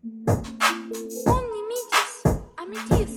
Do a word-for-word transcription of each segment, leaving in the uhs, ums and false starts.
Он не метис, а метис.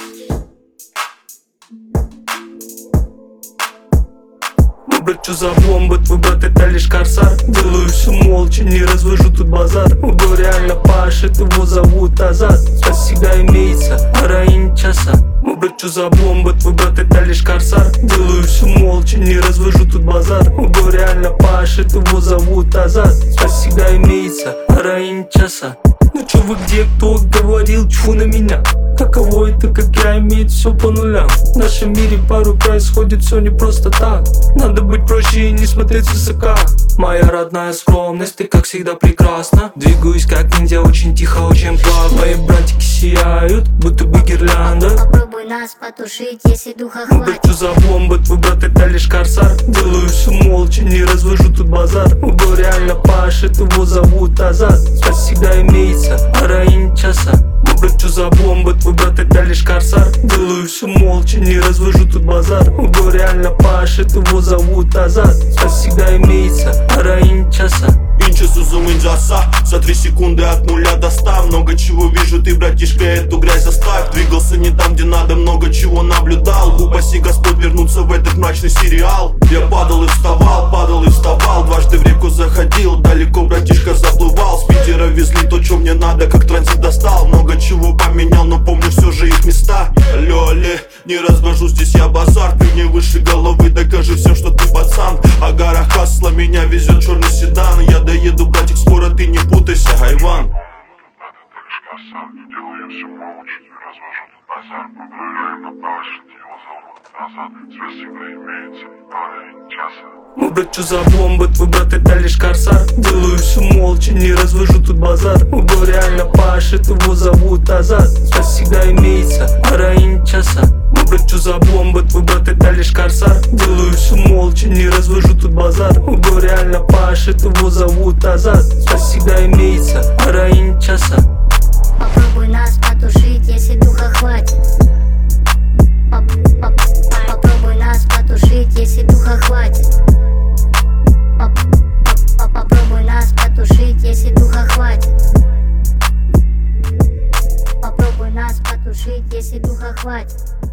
Ну, брат, чё за бомба? Твой брат это лишь корсар. Делаю все молча, не развожу тут базар. Угол реально пашет, его зовут Азат. Сейчас всегда имеется героинь часа. Ну, брат, чё за бомба? Твой брат это лишь корсар. Делаю все молча, не развожу тут базар. Угол реально пашет, его зовут Азат. Сейчас всегда имеется героинь часа. Ну чё вы где, кто говорил, чфу на меня? Каково это, как я, иметь все по нулям? В нашем мире порой происходит все не просто так. Надо быть проще и не смотреть высока. Моя родная скромность, ты как всегда прекрасна. Двигаюсь как ниндзя, очень тихо, очень плавно. Мои братики сияют, будто бы гирлянда. Попробуй нас потушить, если духа Ну, хватит. что за бомба? Твой брат это лишь корсар. Делаю все молча, не развожу тут базар. Угол реально пашет, его зовут Азат. Сейчас всегда имеется героинь часа. Ну, брат, что за бомба? Твой брат это лишь корсар. Делаю все молча, не развожу тут базар. Угол реально пашет, его зовут Азат. Сейчас всегда имеется героинь часа. Инче сузум инджаса, за три секунды от нуля до ста. Много чего вижу, ты, братишка, эту грязь оставь. Двигался не там, где надо, много чего наблюдал. Упаси Господь вернуться в этот мрачный сериал. Я падал и вставал, падал и вставал. Дважды в реку заходил, далеко, братишка, заплывал. С Питера везли то, что мне надо, как транзит достал. Много чего поменял, но помню все же их места. Алло, алле, не развожу здесь я базар. Ты не выше головы, докажи всем, что ты пацан. А гора Хасла меня везет черный седан. Я доеду, братик, скоро, ты не путайся, Айван. Делаю все молча, не развожу тут базар. Угол на пашет, его зовут Азат. Связь всегда имеется, героинь часа. Ну, брат, чё за бомба? Твой брат это лишь корсар. Делаю все молча, не развожу тут базар. Угол реально пашет, его зовут Азат. Сейчас всегда имеется героинь часа. Ну, брат, чё за бомба? Твой брат это лишь корсар. Делаю все молча, не развожу тут базар. Угол реально пашет, его зовут Азат. Сейчас всегда имеется героинь часа. Попробуй нас потушить, если духа хватит. Поп -поп Попробуй нас потушить, если духа хватит. Поп -поп Попробуй нас потушить, если духа хватит. Попробуй нас потушить, если духа хватит.